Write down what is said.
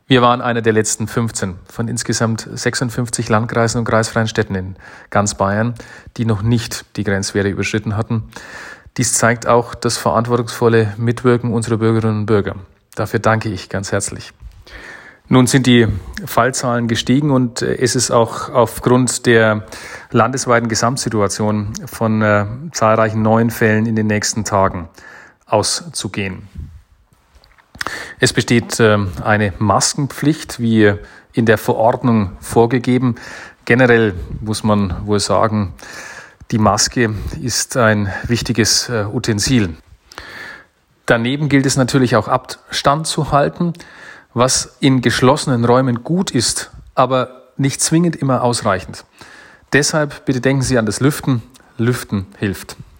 Wir waren einer der letzten 15 von insgesamt 56 Landkreisen und kreisfreien Städten in ganz Bayern, die noch nicht die Grenzwerte überschritten hatten. Dies zeigt auch das verantwortungsvolle Mitwirken unserer Bürgerinnen und Bürger. Dafür danke ich ganz herzlich. Nun sind die Fallzahlen gestiegen und es ist auch aufgrund der landesweiten Gesamtsituation von zahlreichen neuen Fällen in den nächsten Tagen auszugehen. Es besteht eine Maskenpflicht, wie in der Verordnung vorgegeben. Generell muss man wohl sagen, die Maske ist ein wichtiges Utensil. Daneben gilt es natürlich auch Abstand zu halten, was in geschlossenen Räumen gut ist, aber nicht zwingend immer ausreichend. Deshalb bitte denken Sie an das Lüften. Lüften hilft.